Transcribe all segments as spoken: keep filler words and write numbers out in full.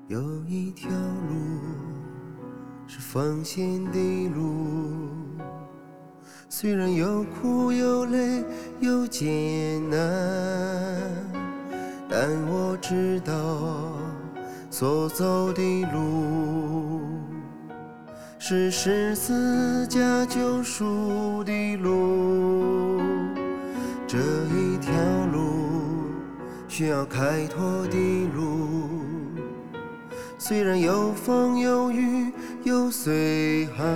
有一条路是奉献的路，虽然有苦有累有艰难，但我知道所走的路是十字架救赎的路。这一条路需要开拓的路，虽然有风有雨有岁寒，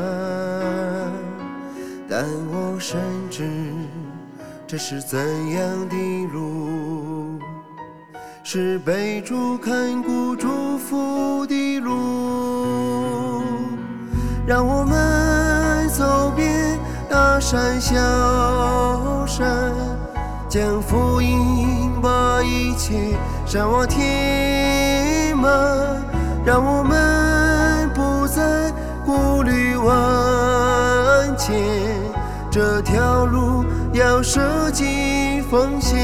但我深知这是怎样的路，是被主看顾祝福的路。让我们走遍大山小山，将福音把一切山往填满，让我们不再顾虑万千，这条路要舍己奉献。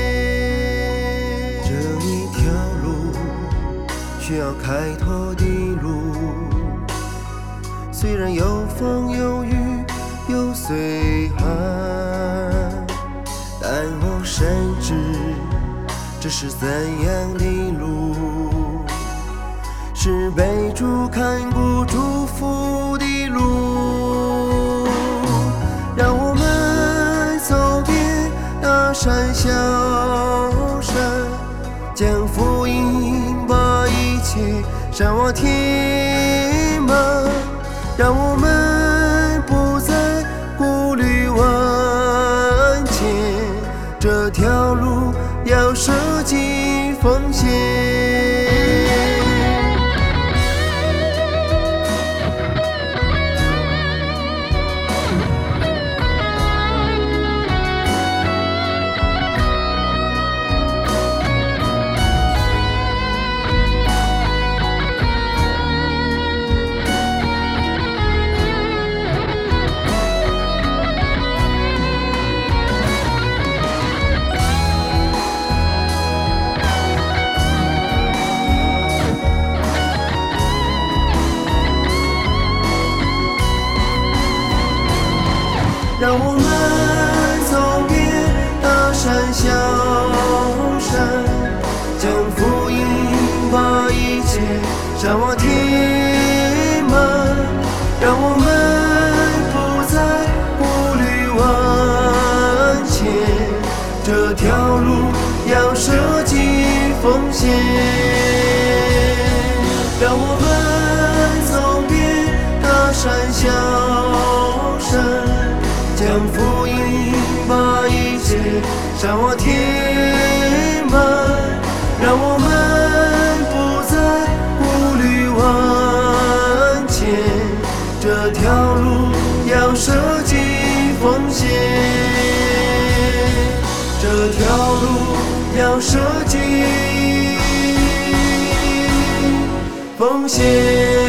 这一条路需要开拓的路，虽然有风有雨有岁寒，但我深知这是怎样的路，是被主看顾祝福的路。让我们走遍大山小山，将福音把一切山往填满，让我们不再顾虑万千，这条路要舍己奉献。让我们走遍大山小山，将福音把一切山往填满，让我们不再顾虑万千，这条路要舍己奉献。让我们走遍大山小山，将福音把一切山往填满，让我们不再顾虑万千，这条路要舍己奉献，这条路要舍己奉献。